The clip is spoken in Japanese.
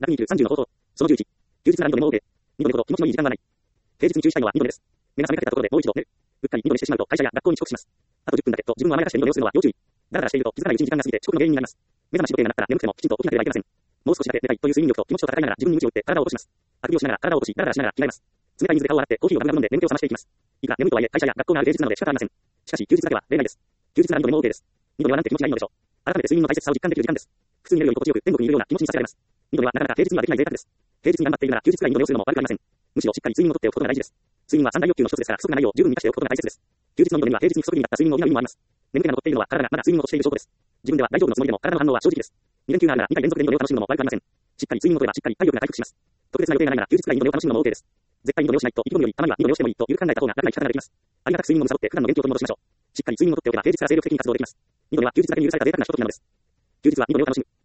第29、30の放送。その11。休日なら2度でも OK。2度寝ほど気持ちのいい時間はない。平日に注意したいのは2度寝です。目が覚めかけたところでもう一度寝る。うっかり2度寝してしまうと会社や学校に遅刻します。あと10分だけと自分を甘やかして2度寝をするのは要注意。だらだらしていると気づかないうちに時間が過ぎて遅刻の原因になります。目覚まし時計が鳴ったら眠くてもきちんと起きなければいけません。もう少しだけ寝たいという睡眠力と気持ちを戦いながら自分に鞭を打って体を起こします。あくびをしながら体を起こし、だらだらしながら着替えます。冷たい水で顔を洗ってコーヒーをガブガブ飲んで眠気を覚ましていきます。いくら眠いとはいえ会社や学校がある平日なので仕方ありません。しかし休日だけは例外です。休日なら2度寝も OK です。2度寝はなんて気持ちがいいのでしょう。改めて睡眠の大切さを実感できる時間です。普通に寝るより心地よく天国にいるような気持ちにさせられます。2度寝はなかなか平日にはできない贅沢です。平日に頑張っているなら休日くらい2度寝をするのも悪くありません。むしろしっかり睡眠をとっておくことが大事です。睡眠は三大欲求の一つですから不足がないよう十分に満たしておくことが大切です。休日の2度寝は平日に不足になった睡眠を補う意味もあります。眠気が残っているのは体がまだ睡眠をとしている証拠です。自分では大丈夫のつもりでも体の反応は正直です。2連休があるなら2回連続で2度寝を楽しむのも悪くありません。しっかり睡眠をとればしっかり体力が回復します。特別な予定がないなら休日くらい2度寝を楽しむのも OK です。絶対に2度寝をしないと意気込むよりたまには2度寝をしてもいいという考えた方が楽な生き方ができます。ありがたく睡眠を貪って普段の元気を取り戻しましょう。しっかり睡眠をとっておけば平日から精力的に活動できます。2度寝は休日だけに許された贅沢なひとときなのです。休日は2度寝を楽しむ。